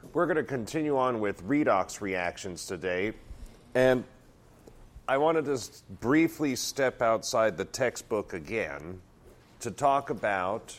We're going to continue on with redox reactions today, and I wanted to briefly step outside the textbook again to talk about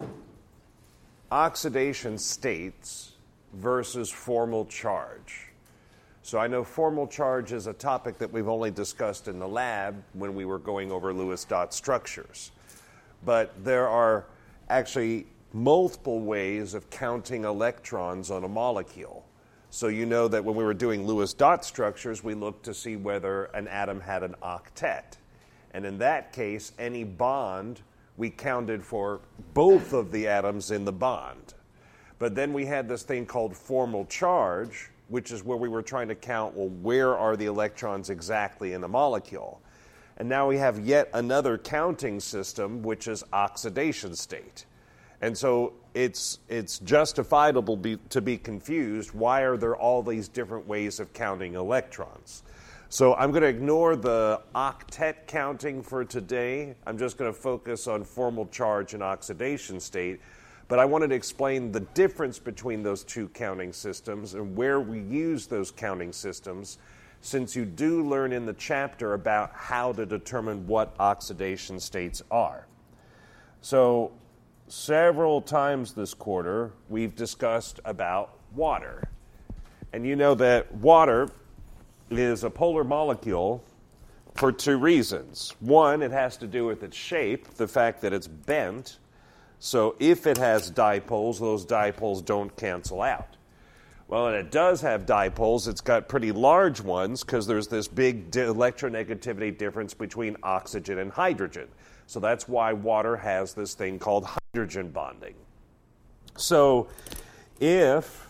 oxidation states versus formal charge. So I know formal charge is a topic that we've only discussed in the lab when we were going over Lewis dot structures, but there are actually multiple ways of counting electrons on a molecule. So you know that when we were doing Lewis dot structures, we looked to see whether an atom had an octet. And in that case, any bond, we counted for both of the atoms in the bond. But then we had this thing called formal charge, which is where we were trying to count, well, where are the electrons exactly in the molecule? And now we have yet another counting system, which is oxidation state. And so it's justifiable to be confused. Why are there all these different ways of counting electrons? So I'm going to ignore the octet counting for today. I'm just going to focus on formal charge and oxidation state. But I wanted to explain the difference between those two counting systems and where we use those counting systems, since you do learn in the chapter about how to determine what oxidation states are. So several times this quarter, we've discussed about water. And you know that water is a polar molecule for two reasons. One, it has to do with its shape, the fact that it's bent. So if it has dipoles, those dipoles don't cancel out. Well, and it does have dipoles. It's got pretty large ones because there's this big electronegativity difference between oxygen and hydrogen. So that's why water has this thing called hydrogen bonding. So if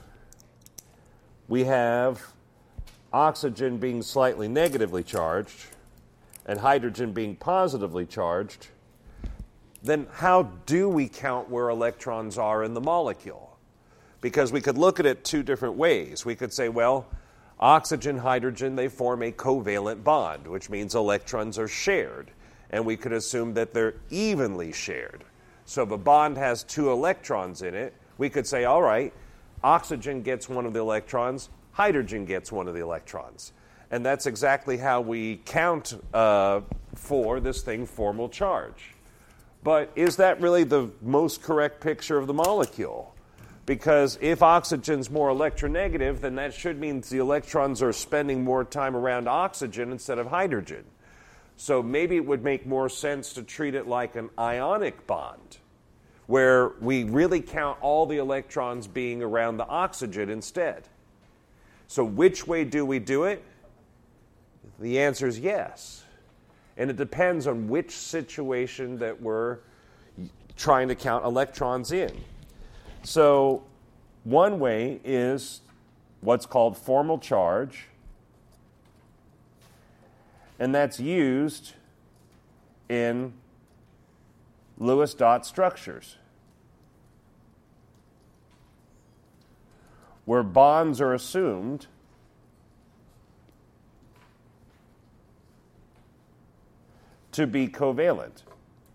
we have oxygen being slightly negatively charged and hydrogen being positively charged, then how do we count where electrons are in the molecule? Because we could look at it two different ways. We could say, well, oxygen, hydrogen, they form a covalent bond, which means electrons are shared. And we could assume that they're evenly shared. So if a bond has two electrons in it, we could say, all right, oxygen gets one of the electrons, hydrogen gets one of the electrons. And that's exactly how we count for this thing, formal charge. But is that really the most correct picture of the molecule? Because if oxygen's more electronegative, then that should mean the electrons are spending more time around oxygen instead of hydrogen. So maybe it would make more sense to treat it like an ionic bond, where we really count all the electrons being around the oxygen instead. So which way do we do it? The answer is yes. And it depends on which situation that we're trying to count electrons in. So one way is what's called formal charge, and that's used in Lewis dot structures, where bonds are assumed to be covalent.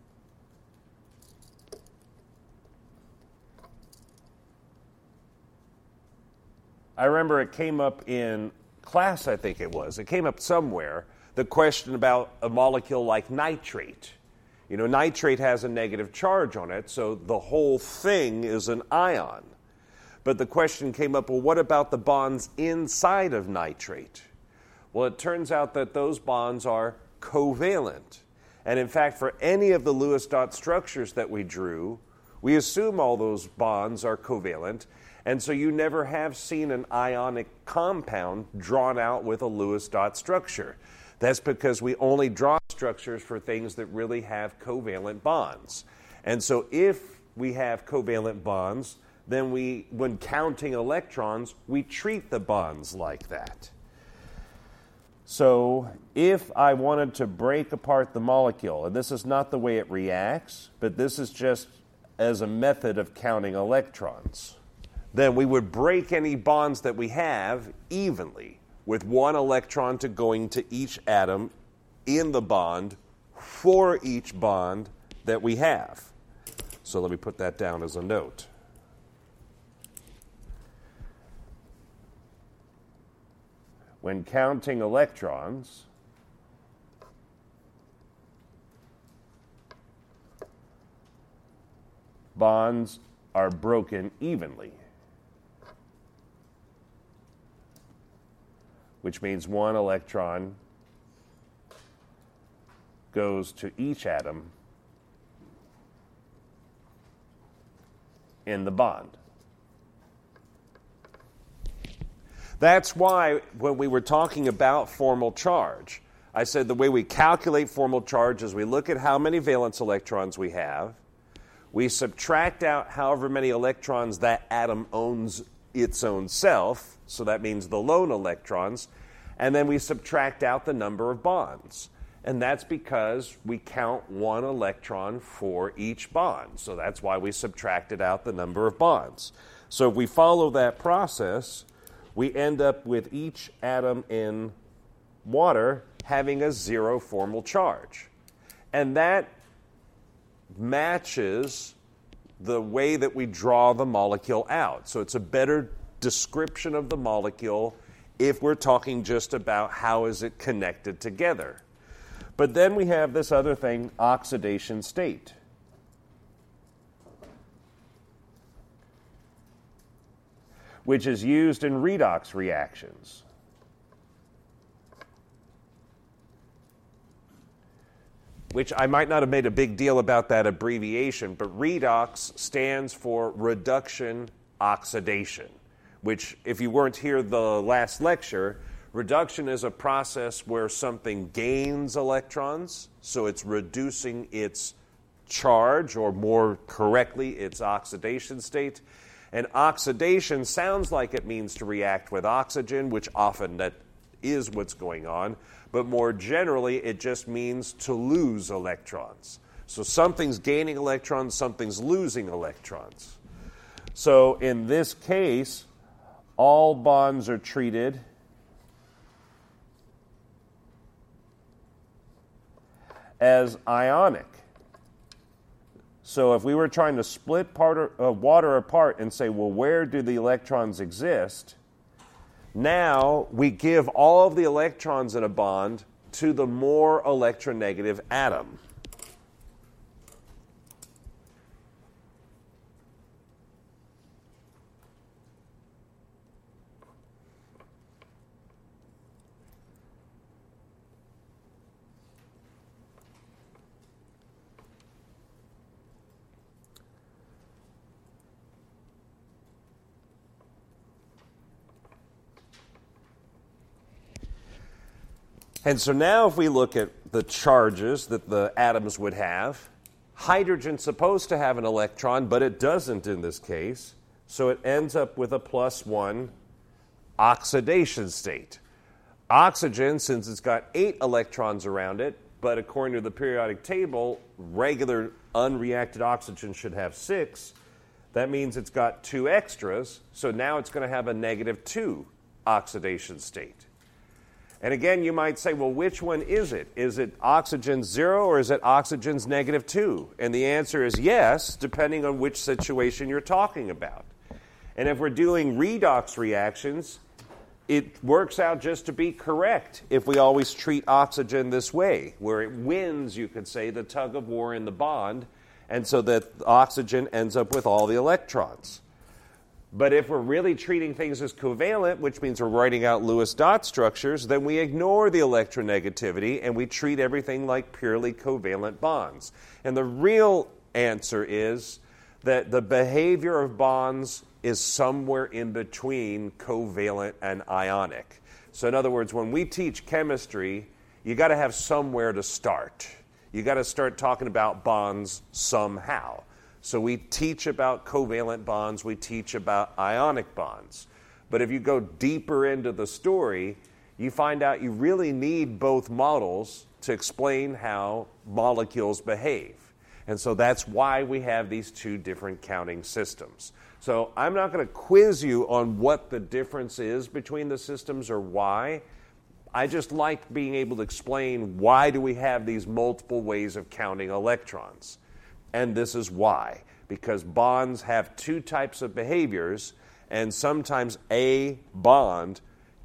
I remember it came up in class, I think it was. It came up somewhere, the question about a molecule like nitrate. You know, nitrate has a negative charge on it, so the whole thing is an ion. But the question came up, well, what about the bonds inside of nitrate? Well, it turns out that those bonds are covalent. And in fact, for any of the Lewis dot structures that we drew, we assume all those bonds are covalent. And so you never have seen an ionic compound drawn out with a Lewis dot structure. That's because we only draw structures for things that really have covalent bonds. And so if we have covalent bonds, then when counting electrons, we treat the bonds like that. So if I wanted to break apart the molecule, and this is not the way it reacts, but this is just as a method of counting electrons, then we would break any bonds that we have evenly, with one electron going to each atom in the bond for each bond that we have. So let me put that down as a note. when counting electrons, bonds are broken evenly, which means one electron goes to each atom in the bond. That's why when we were talking about formal charge, I said the way we calculate formal charge is we look at how many valence electrons we have, we subtract out however many electrons that atom owns its own self, so that means the lone electrons, and then we subtract out the number of bonds. And that's because we count one electron for each bond. So that's why we subtracted out the number of bonds. So if we follow that process, we end up with each atom in water having a zero formal charge. And that matches the way that we draw the molecule out. So it's a better description of the molecule if we're talking just about how is it connected together. But then we have this other thing, oxidation state. Which is used in redox reactions. Which I might not have made a big deal about that abbreviation, but redox stands for reduction oxidation, which, if you weren't here the last lecture, reduction is a process where something gains electrons, so it's reducing its charge, or more correctly, its oxidation state. And oxidation sounds like it means to react with oxygen, which often that is what's going on. But more generally, it just means to lose electrons. So something's gaining electrons, something's losing electrons. So in this case, all bonds are treated as ionic. So if we were trying to split water apart and say, well, where do the electrons exist? Now we give all of the electrons in a bond to the more electronegative atom. And so now if we look at the charges that the atoms would have, hydrogen's supposed to have an electron, but it doesn't in this case. So it ends up with a +1 oxidation state. Oxygen, since it's got 8 electrons around it, but according to the periodic table, regular unreacted oxygen should have 6. That means it's got 2 extras, so now it's going to have a -2 oxidation state. And again, you might say, well, which one is it? Is it oxygen 0 or is it oxygen's -2? And the answer is yes, depending on which situation you're talking about. And if we're doing redox reactions, it works out just to be correct if we always treat oxygen this way, where it wins, you could say, the tug of war in the bond, and so that oxygen ends up with all the electrons. But if we're really treating things as covalent, which means we're writing out Lewis dot structures, then we ignore the electronegativity and we treat everything like purely covalent bonds. And the real answer is that the behavior of bonds is somewhere in between covalent and ionic. So in other words, when we teach chemistry, you got to have somewhere to start. You got to start talking about bonds somehow. So we teach about covalent bonds, we teach about ionic bonds. But if you go deeper into the story, you find out you really need both models to explain how molecules behave. And so that's why we have these two different counting systems. So I'm not going to quiz you on what the difference is between the systems or why. I just like being able to explain why do we have these multiple ways of counting electrons. And this is why. Because bonds have two types of behaviors, and sometimes a bond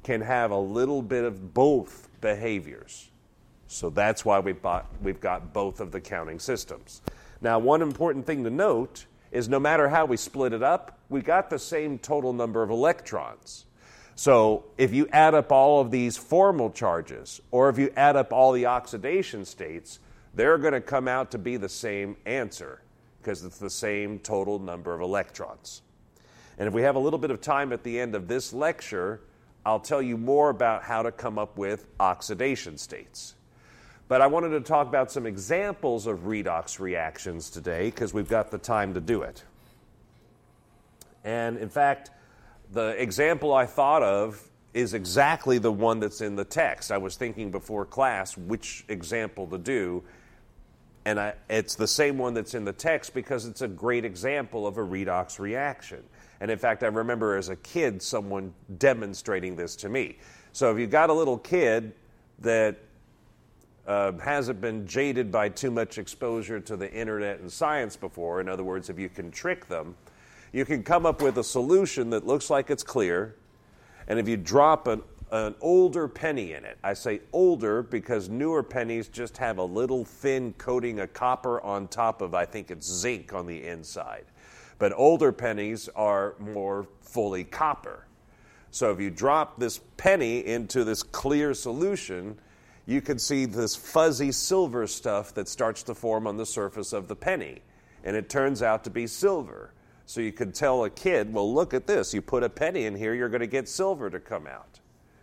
can have a little bit of both behaviors. So that's why we've got both of the counting systems. Now, one important thing to note is no matter how we split it up, we got the same total number of electrons. So if you add up all of these formal charges, or if you add up all the oxidation states, they're going to come out to be the same answer because it's the same total number of electrons. And if we have a little bit of time at the end of this lecture, I'll tell you more about how to come up with oxidation states. But I wanted to talk about some examples of redox reactions today because we've got the time to do it. And in fact, the example I thought of is exactly the one that's in the text. I was thinking before class which example to do, and it's the same one that's in the text because it's a great example of a redox reaction. And in fact, I remember as a kid someone demonstrating this to me. So if you've got a little kid that hasn't been jaded by too much exposure to the internet and science before, in other words, if you can trick them, you can come up with a solution that looks like it's clear, and if you drop an older penny in it, I say older because newer pennies just have a little thin coating of copper on top of, I think it's zinc on the inside. But older pennies are more fully copper. So if you drop this penny into this clear solution, you can see this fuzzy silver stuff that starts to form on the surface of the penny. And it turns out to be silver. So you could tell a kid, well, look at this. You put a penny in here, you're going to get silver to come out.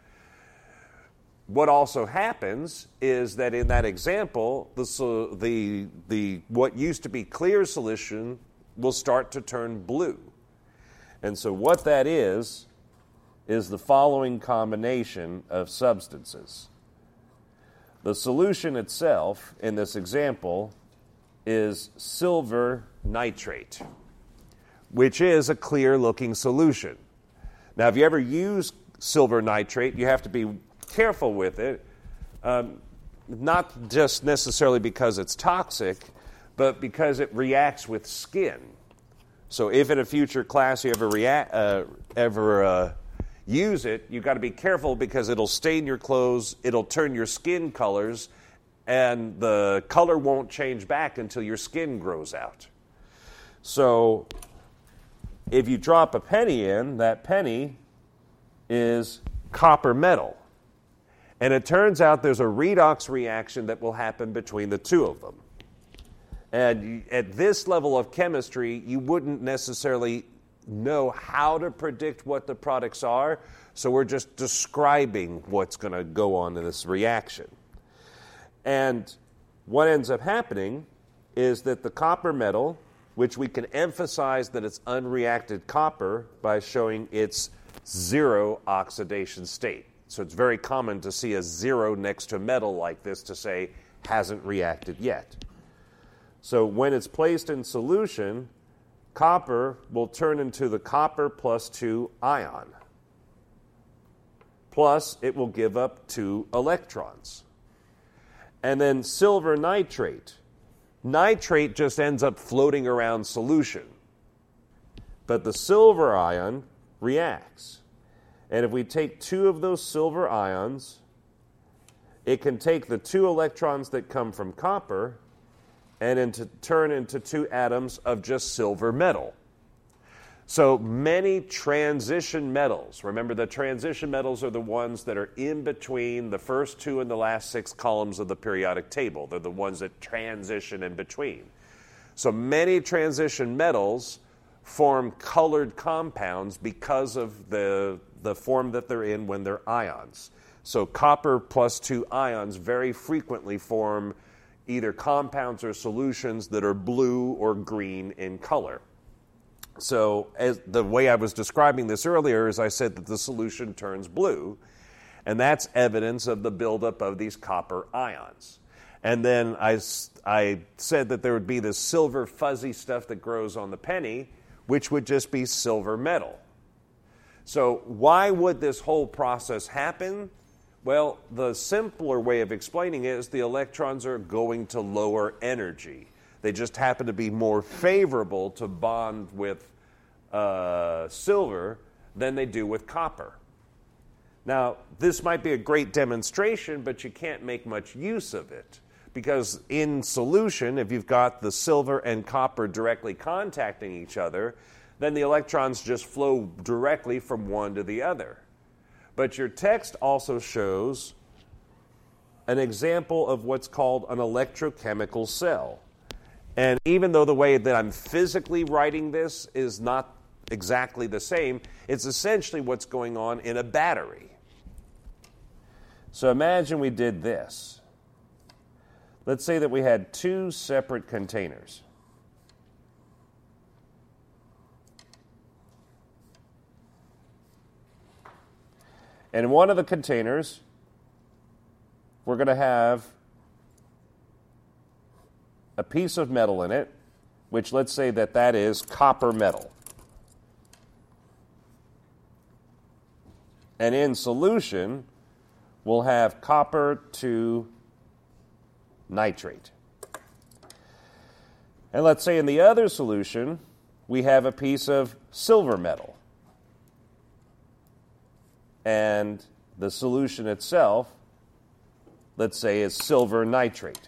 What also happens is that in that example, the what used to be clear solution will start to turn blue. And so what that is the following combination of substances. The solution itself in this example is silver nitrate, which is a clear-looking solution. Now, if you ever use silver nitrate, you have to be careful with it, not just necessarily because it's toxic, but because it reacts with skin. So if in a future class you ever use it, you've got to be careful because it'll stain your clothes, it'll turn your skin colors, and the color won't change back until your skin grows out. So if you drop a penny in, that penny is copper metal. And it turns out there's a redox reaction that will happen between the two of them. And at this level of chemistry, you wouldn't necessarily know how to predict what the products are, so we're just describing what's going to go on in this reaction. And what ends up happening is that the copper metal, which we can emphasize that it's unreacted copper by showing its zero oxidation state. So it's very common to see a zero next to metal like this to say hasn't reacted yet. So when it's placed in solution, copper will turn into the copper plus 2 ion. Plus, it will give up 2 electrons. And then silver nitrate. Nitrate just ends up floating around solution. But the silver ion reacts. And if we take 2 of those silver ions, it can take the 2 electrons that come from copper and turn into 2 atoms of just silver metal. So many transition metals, remember the transition metals are the ones that are in between the first 2 and the last 6 columns of the periodic table. They're the ones that transition in between. So many transition metals form colored compounds because of the form that they're in when they're ions. So copper plus 2 ions very frequently form either compounds or solutions that are blue or green in color. So as the way I was describing this earlier is I said that the solution turns blue, and that's evidence of the buildup of these copper ions. And then I said that there would be this silver fuzzy stuff that grows on the penny, which would just be silver metal. So why would this whole process happen? Well, the simpler way of explaining it is the electrons are going to lower energy. They just happen to be more favorable to bond with silver than they do with copper. Now, this might be a great demonstration, but you can't make much use of it. Because in solution, if you've got the silver and copper directly contacting each other, then the electrons just flow directly from one to the other. But your text also shows an example of what's called an electrochemical cell. And even though the way that I'm physically writing this is not exactly the same, it's essentially what's going on in a battery. So imagine we did this. Let's say that we had two separate containers. And in one of the containers, we're going to have a piece of metal in it, which let's say that that is copper metal. And in solution, we'll have copper to nitrate. And let's say in the other solution, we have a piece of silver metal. And the solution itself, let's say, is silver nitrate.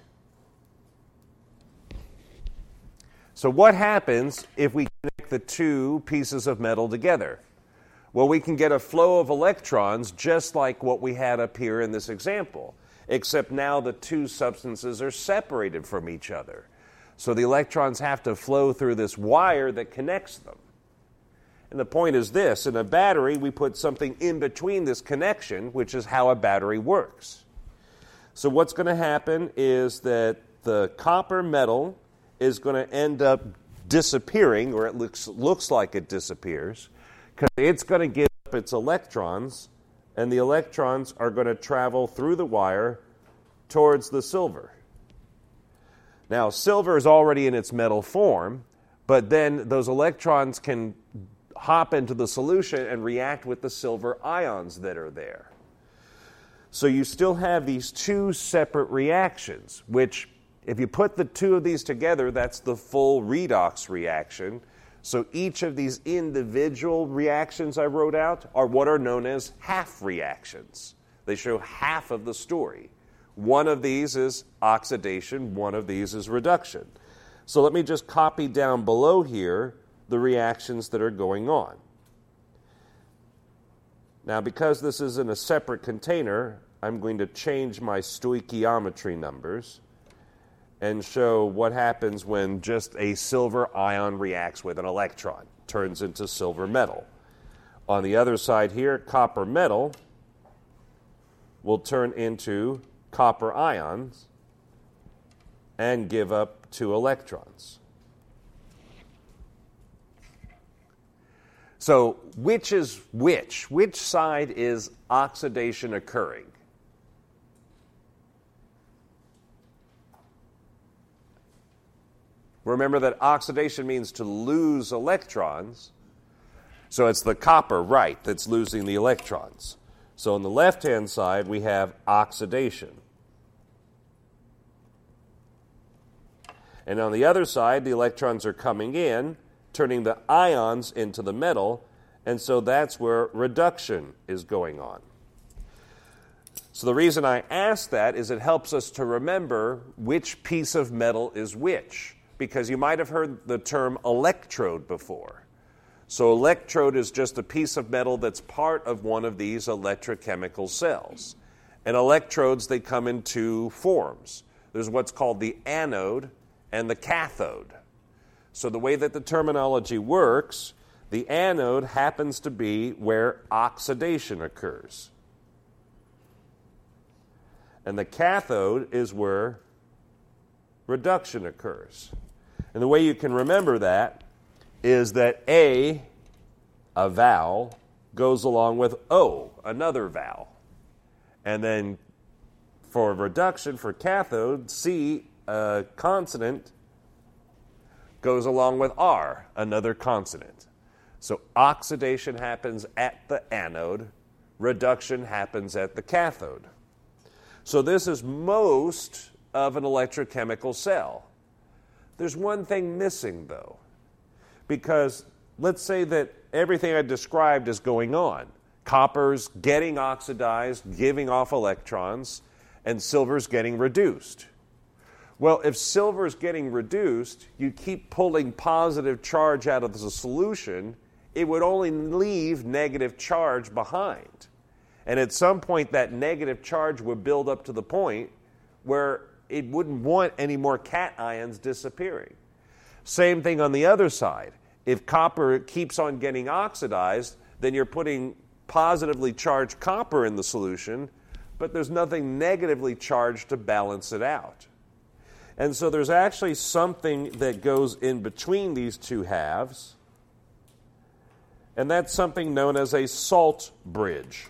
So what happens if we connect the two pieces of metal together? Well, we can get a flow of electrons just like what we had up here in this example, except now the two substances are separated from each other. So the electrons have to flow through this wire that connects them. And the point is this: in a battery, we put something in between this connection, which is how a battery works. So what's going to happen is that the copper metal is going to end up disappearing, or it looks like it disappears, because it's going to give up its electrons, and the electrons are going to travel through the wire towards the silver. Now, silver is already in its metal form, but then those electrons can hop into the solution and react with the silver ions that are there. So you still have these two separate reactions, which if you put the two of these together, that's the full redox reaction. So each of these individual reactions I wrote out are what are known as half reactions. They show half of the story. One of these is oxidation, one of these is reduction. So let me just copy down below here the reactions that are going on. Now, because this is in a separate container, I'm going to change my stoichiometry numbers and show what happens when just a silver ion reacts with an electron, turns into silver metal. On the other side here, copper metal will turn into copper ions and give up 2 electrons. So which is which? Which side is oxidation occurring? Remember that oxidation means to lose electrons. So it's the copper, right, that's losing the electrons. So on the left-hand side, we have oxidation. And on the other side, the electrons are coming in, turning the ions into the metal, and so that's where reduction is going on. So the reason I ask that is it helps us to remember which piece of metal is which, because you might have heard the term electrode before. So electrode is just a piece of metal that's part of one of these electrochemical cells. And electrodes, they come in 2 forms. There's what's called the anode and the cathode. So the way that the terminology works, the anode happens to be where oxidation occurs. And the cathode is where reduction occurs. And the way you can remember that is that a vowel, goes along with O, another vowel. And then for reduction, for cathode, C, a consonant, goes along with R, another consonant. So oxidation happens at the anode, reduction happens at the cathode. So this is most of an electrochemical cell. There's one thing missing, though, because let's say that everything I described is going on. Copper's getting oxidized, giving off electrons, and silver's getting reduced. Well, if silver's getting reduced, you keep pulling positive charge out of the solution, it would only leave negative charge behind. And at some point, that negative charge would build up to the point where it wouldn't want any more cations disappearing. Same thing on the other side. If copper keeps on getting oxidized, then you're putting positively charged copper in the solution, but there's nothing negatively charged to balance it out. And so there's actually something that goes in between these two halves, and that's something known as a salt bridge.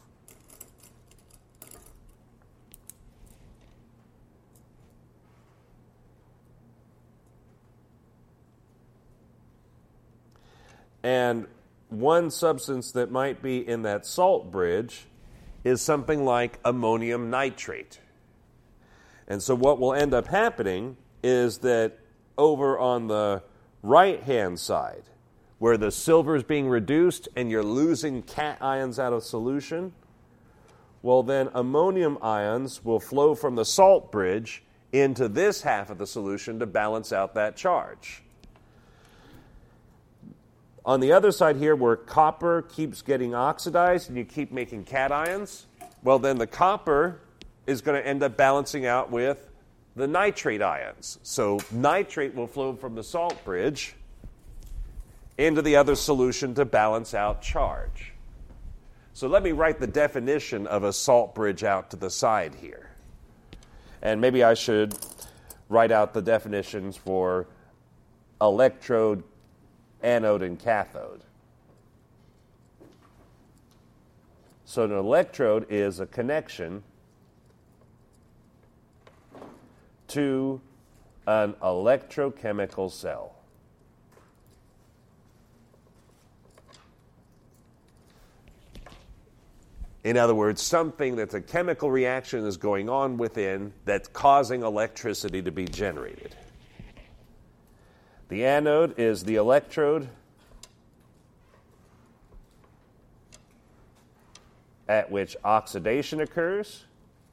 And one substance that might be in that salt bridge is something like ammonium nitrate. And so what will end up happening is that over on the right-hand side, where the silver is being reduced and you're losing cations out of solution, well then ammonium ions will flow from the salt bridge into this half of the solution to balance out that charge. On the other side here, where copper keeps getting oxidized and you keep making cations, well then the copper is going to end up balancing out with the nitrate ions. So nitrate will flow from the salt bridge into the other solution to balance out charge. So let me write the definition of a salt bridge out to the side here. And maybe I should write out the definitions for electrode, anode, and cathode. So an electrode is a connection to an electrochemical cell. In other words, something that's a chemical reaction is going on within that's causing electricity to be generated. The anode is the electrode at which oxidation occurs,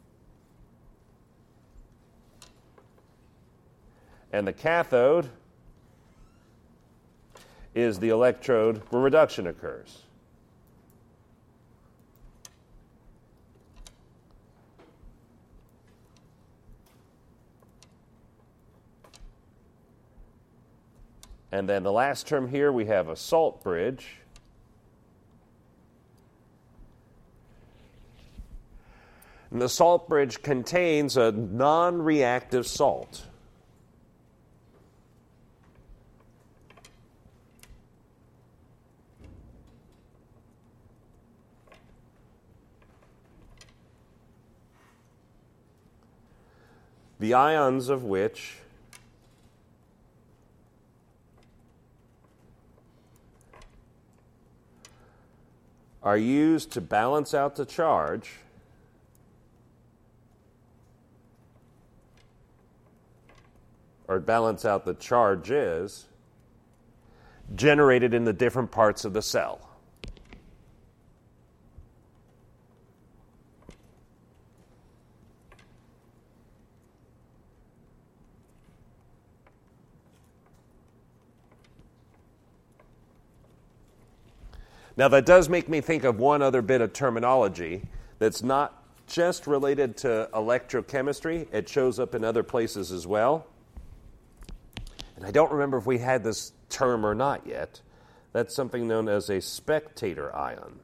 and the cathode is the electrode where reduction occurs. And then the last term here, we have a salt bridge. And the salt bridge contains a non-reactive salt. The ions of which are used to balance out the charge or balance out the charges generated in the different parts of the cell. Now, that does make me think of one other bit of terminology that's not just related to electrochemistry. It shows up in other places as well. And I don't remember if we had this term or not yet. That's something known as a spectator ion.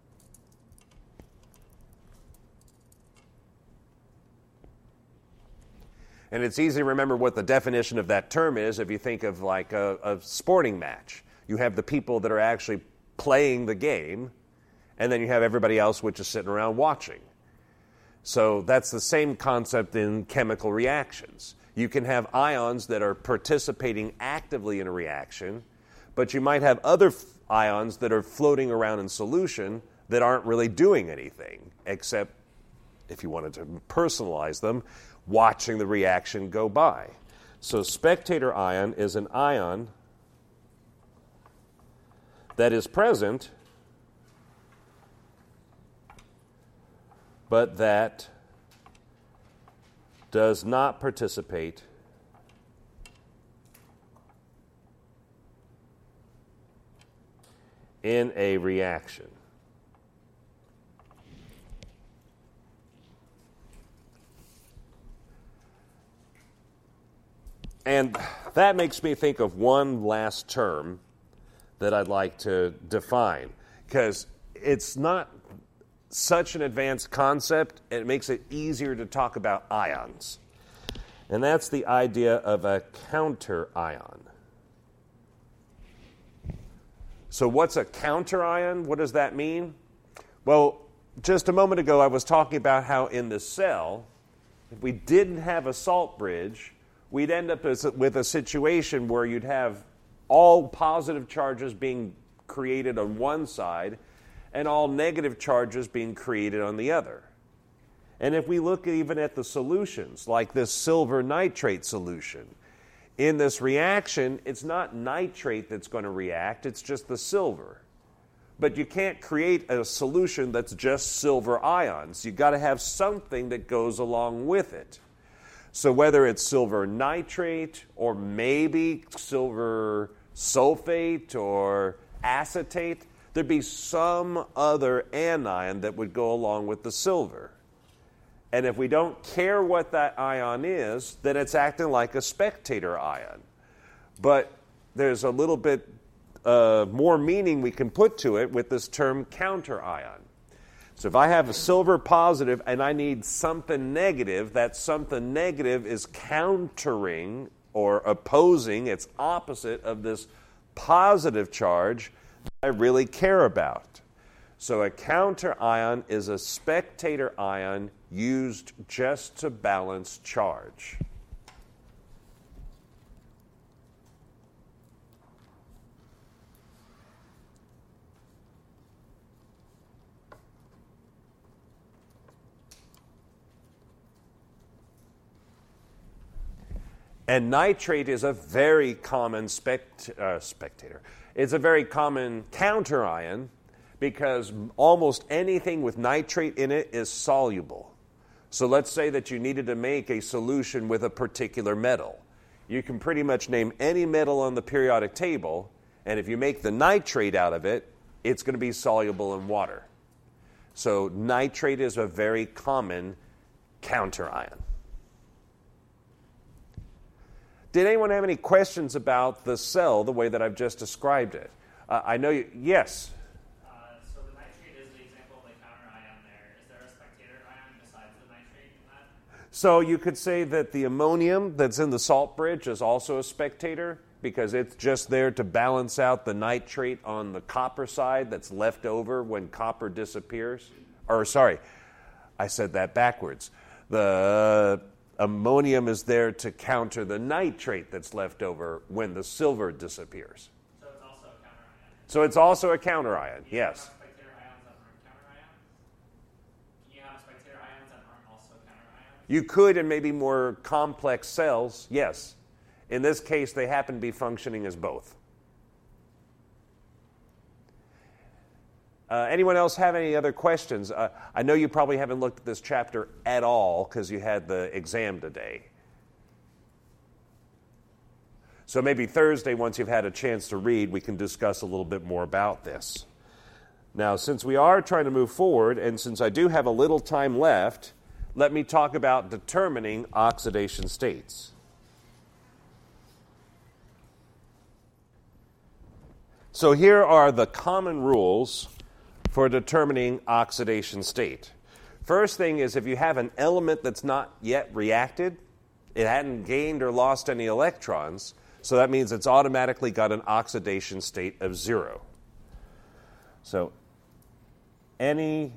And it's easy to remember what the definition of that term is if you think of like a sporting match. You have the people that are actually playing the game, and then you have everybody else which is sitting around watching. So that's the same concept in chemical reactions. You can have ions that are participating actively in a reaction, but you might have other ions that are floating around in solution that aren't really doing anything, except, if you wanted to personalize them, watching the reaction go by. So spectator ion is an ion that is present but that does not participate in a reaction. And that makes me think of one last term that I'd like to define, because it's not such an advanced concept, it makes it easier to talk about ions. And that's the idea of a counter ion. So what's a counter ion? What does that mean? Well, just a moment ago I was talking about how in the cell, if we didn't have a salt bridge, we'd end up with a situation where you'd have all positive charges being created on one side and all negative charges being created on the other. And if we look even at the solutions, like this silver nitrate solution, in this reaction, it's not nitrate that's going to react, it's just the silver. But you can't create a solution that's just silver ions. You've got to have something that goes along with it. So whether it's silver nitrate or maybe silver sulfate or acetate, there'd be some other anion that would go along with the silver. And if we don't care what that ion is, then it's acting like a spectator ion. But there's a little bit more meaning we can put to it with this term counter ion. So if I have a silver positive and I need something negative, that something negative is countering or opposing, it's opposite of this positive charge that I really care about. So a counter ion is a spectator ion used just to balance charge. And nitrate is a very common spectator. It's a very common counter ion because almost anything with nitrate in it is soluble. So let's say that you needed to make a solution with a particular metal. You can pretty much name any metal on the periodic table, and if you make the nitrate out of it, it's going to be soluble in water. So nitrate is a very common counter ion. Did anyone have any questions about the cell the way that I've just described it? I know you, yes? So the nitrate is the example of the counter ion there. Is there a spectator ion besides the nitrate in that? So you could say that the ammonium that's in the salt bridge is also a spectator because it's just there to balance out the nitrate on the copper side that's left over when copper disappears. Or sorry, I said that backwards. The ammonium is there to counter the nitrate that's left over when the silver disappears. So it's also a counter ion. So it's also a counter ion, yes. Spectator ions that aren't counter ions? Can you have spectator ions that aren't also counter ions? You could in maybe more complex cells, yes. In this case, they happen to be functioning as both. Anyone else have any other questions? I know you probably haven't looked at this chapter at all because you had the exam today. So maybe Thursday, once you've had a chance to read, we can discuss a little bit more about this. Now, since we are trying to move forward, and since I do have a little time left, let me talk about determining oxidation states. So here are the common rules for determining oxidation state. First thing is if you have an element that's not yet reacted, it hadn't gained or lost any electrons, so that means it's automatically got an oxidation state of 0. So any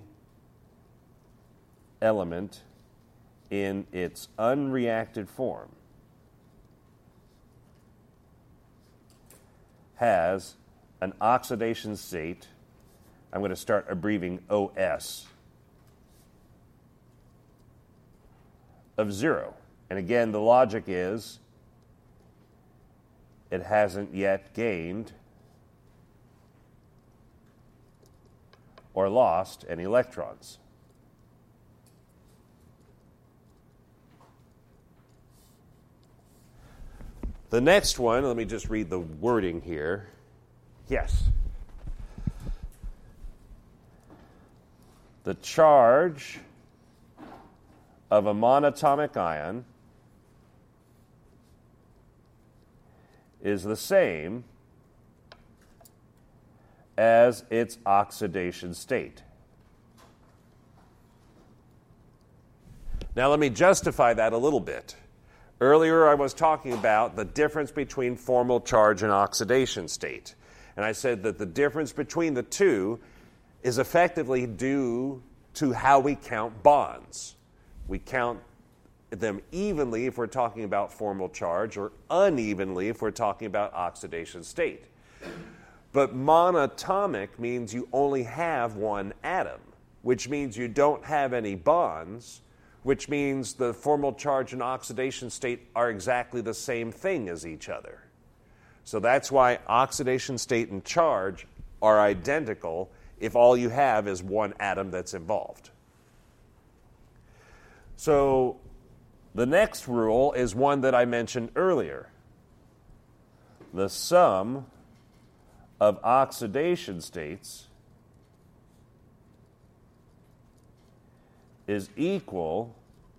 element in its unreacted form has an oxidation state, I'm going to start abbreviating OS, of 0. And again, the logic is it hasn't yet gained or lost any electrons. The next one, let me just read the wording here. Yes. The charge of a monatomic ion is the same as its oxidation state. Now let me justify that a little bit. Earlier I was talking about the difference between formal charge and oxidation state. And I said that the difference between the two is effectively due to how we count bonds. We count them evenly if we're talking about formal charge, or unevenly if we're talking about oxidation state. But monatomic means you only have one atom, which means you don't have any bonds, which means the formal charge and oxidation state are exactly the same thing as each other. So that's why oxidation state and charge are identical if all you have is one atom that's involved. So the next rule is one that I mentioned earlier. The sum of oxidation states is equal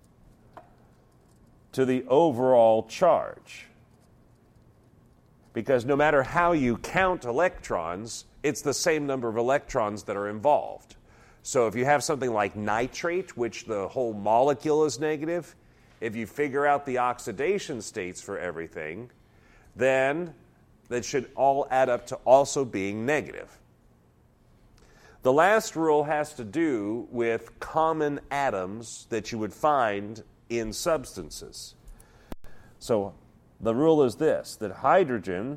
to the overall charge. Because no matter how you count electrons, it's the same number of electrons that are involved. So if you have something like nitrate, which the whole molecule is negative, if you figure out the oxidation states for everything, then that should all add up to also being negative. The last rule has to do with common atoms that you would find in substances. So the rule is this, that hydrogen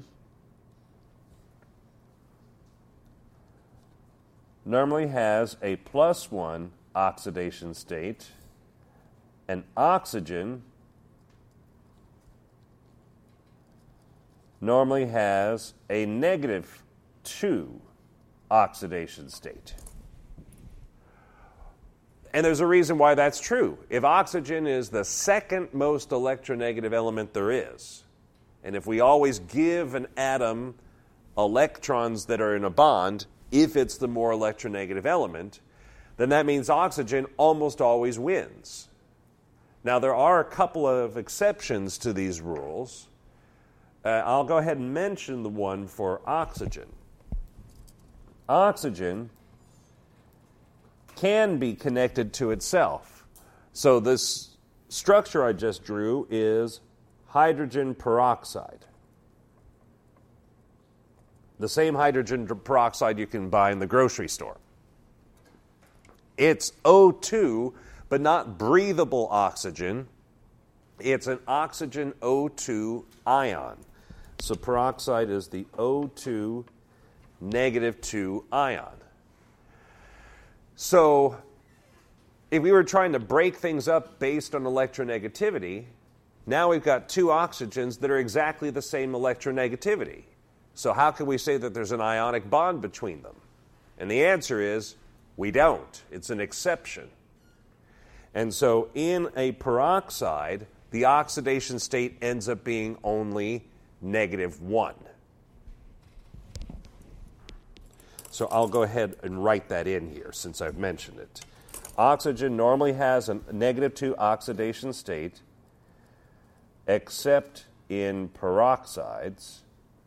normally has a +1 oxidation state, and oxygen normally has a -2 oxidation state. And there's a reason why that's true. If oxygen is the second most electronegative element there is, and if we always give an atom electrons that are in a bond, if it's the more electronegative element, then that means oxygen almost always wins. Now, there are a couple of exceptions to these rules. I'll go ahead and mention the one for oxygen. Oxygen can be connected to itself. So this structure I just drew is hydrogen peroxide. The same hydrogen peroxide you can buy in the grocery store. It's O2, but not breathable oxygen. It's an oxygen O2 ion. So peroxide is the O2 -2 ion. So if we were trying to break things up based on electronegativity, now we've got two oxygens that are exactly the same electronegativity. So how can we say that there's an ionic bond between them? And the answer is, we don't. It's an exception. And so in a peroxide, the oxidation state ends up being only -1. So I'll go ahead and write that in here since I've mentioned it. Oxygen normally has a -2 oxidation state, except in peroxides,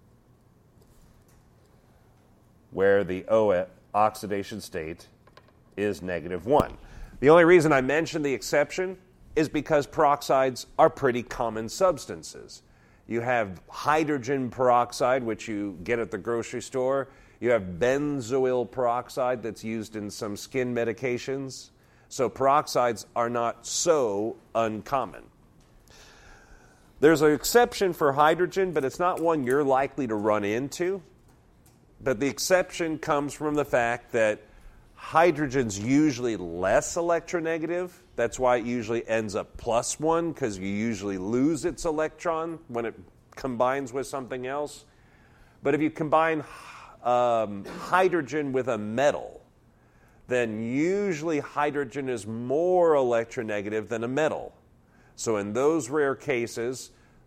where the oxidation state is -1. The only reason I mention the exception is because peroxides are pretty common substances. You have hydrogen peroxide, which you get at the grocery store. You have benzoyl peroxide that's used in some skin medications. So peroxides are not so uncommon. There's an exception for hydrogen, but it's not one you're likely to run into. But the exception comes from the fact that hydrogen's usually less electronegative. That's why it usually ends up +1, because you usually lose its electron when it combines with something else. But if you combine hydrogen with a metal, then usually hydrogen is more electronegative than a metal. So in those rare cases,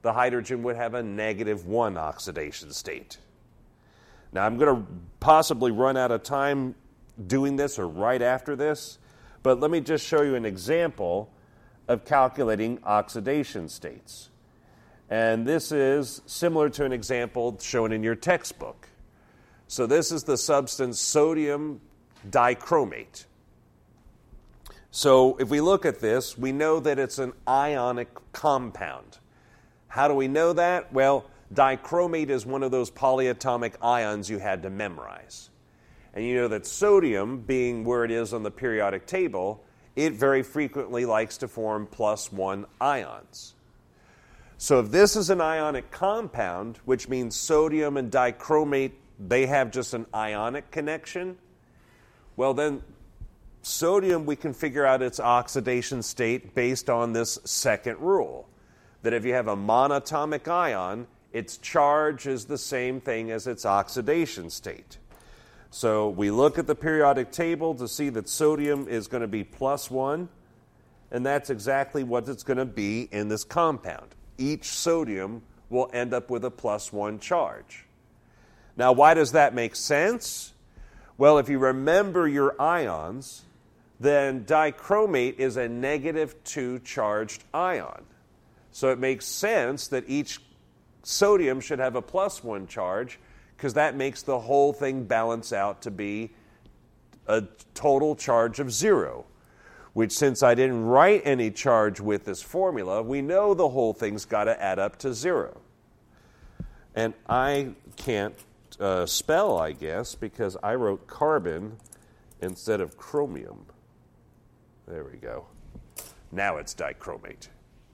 the hydrogen would have a -1 oxidation state. Now, I'm going to possibly run out of time doing this or right after this, but let me just show you an example of calculating oxidation states. And this is similar to an example shown in your textbook. So this is the substance sodium dichromate. So if we look at this, we know that it's an ionic compound. How do we know that? Well, dichromate is one of those polyatomic ions you had to memorize. And you know that sodium, being where it is on the periodic table, it very frequently likes to form +1 ions. So if this is an ionic compound, which means sodium and dichromate, they have just an ionic connection, well then sodium, we can figure out its oxidation state based on this second rule, that if you have a monatomic ion, its charge is the same thing as its oxidation state. So we look at the periodic table to see that sodium is going to be +1, and that's exactly what it's going to be in this compound. Each sodium will end up with a +1 charge. Now, why does that make sense? Well, if you remember your ions, then dichromate is a -2 charged ion. So it makes sense that each sodium should have a +1 charge, because that makes the whole thing balance out to be a total charge of 0, which, since I didn't write any charge with this formula, we know the whole thing's got to add up to 0. And I can't spell, I guess, because I wrote carbon instead of chromium. There we go. Now it's dichromate.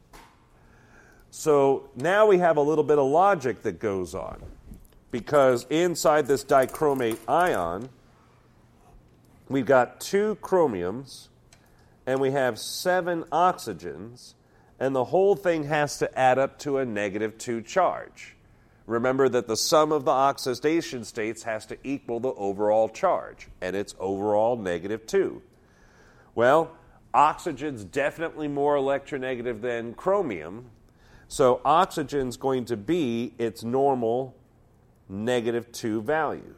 So now we have a little bit of logic that goes on, because inside this dichromate ion, we've got 2 chromiums, and we have 7 oxygens, and the whole thing has to add up to a -2 charge. Remember that the sum of the oxidation states has to equal the overall charge, and it's overall -2. Well, oxygen's definitely more electronegative than chromium, so oxygen's going to be its normal -2 value.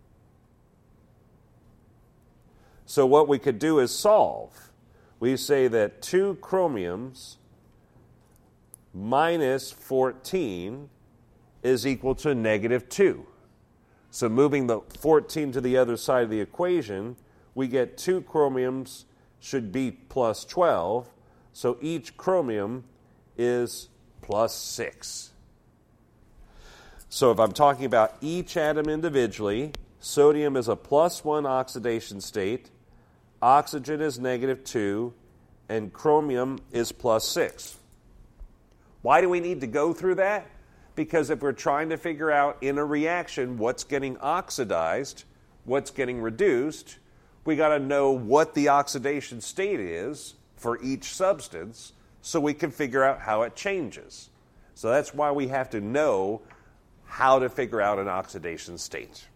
So what we could do is solve. We say that 2 chromiums minus 14 is equal to -2. So moving the 14 to the other side of the equation, we get 2 chromiums should be +12, so each chromium is +6. So if I'm talking about each atom individually, sodium is a +1 oxidation state, oxygen is -2, and chromium is +6. Why do we need to go through that? Because if we're trying to figure out in a reaction what's getting oxidized, what's getting reduced, we got to know what the oxidation state is for each substance so we can figure out how it changes. So that's why we have to know how to figure out an oxidation state.